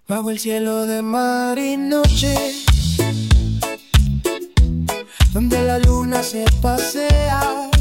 Bajo el cielo de mar y noche, donde la luna se pasea